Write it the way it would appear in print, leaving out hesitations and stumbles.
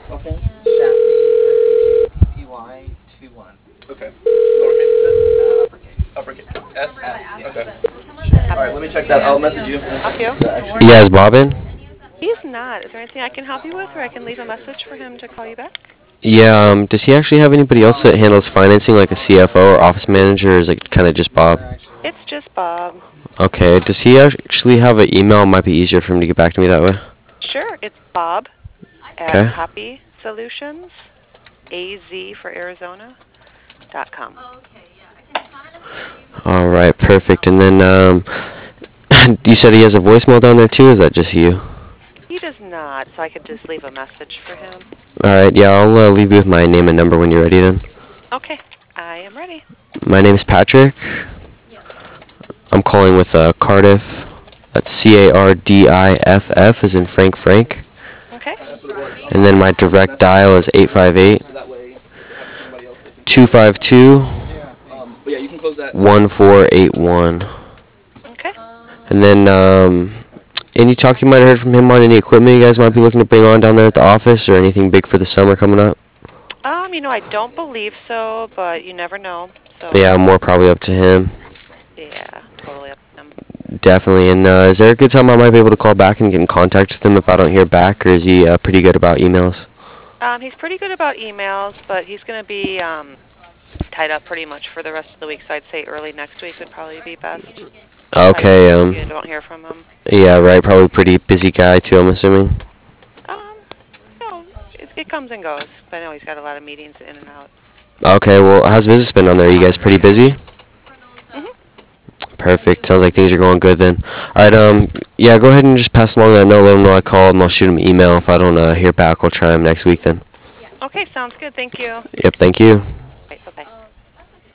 Okay. Shappy, SHAPPY 21. Okay. Lowercase, you said? Uppercase. Uppercase. S? S, Okay. yes. Alright, let me check that. I'll message you. Help you? Yeah, is Bob in? He's not. Is there anything I can help you with, or I can leave a message for him to call you back? Yeah, does he actually have anybody else that handles financing, like a CFO or office manager, or is it kind of just Bob? It's just Bob. Okay, does he actually have an email? It might be easier for him to get back to me that way. Sure, it's Bob at Okay. Happy Solutions, AZ for Arizona, .com. All right, perfect. And then, you said he has a voicemail down there too. Is that just you? He does not, so I could just leave a message for him. All right, yeah, I'll leave you with my name and number when you're ready. Then. Okay, I am ready. My name's Patrick. I'm calling with Cardiff. That's CARDIFF, as in Frank. Okay. And then my direct dial is 858-252. But yeah, you can close that. 1481. Okay. And then, any talk you might have heard from him on any equipment you guys might be looking to bring on down there at the office, or anything big for the summer coming up? I don't believe so, but you never know. So Yeah, more probably up to him. yeah, totally up to him. Definitely. And is there a good time I might be able to call back and get in contact with him if I don't hear back, or is he pretty good about emails? He's pretty good about emails, but he's going to be tied up pretty much for the rest of the week, so I'd say early next week would probably be best. Okay. You don't hear from him. Yeah, right. Probably pretty busy guy too, I'm assuming. No, it comes and goes. But I know he's got a lot of meetings in and out. Okay. Well, how's business been on there? Are you guys pretty busy? Mhm. Perfect. Sounds like things are going good then. All right. Yeah. Go ahead and just pass along that note. Let him know I called, and I'll shoot him an email if I don't hear back. I'll try him next week then. Okay, sounds good. Thank you. Yep. Thank you.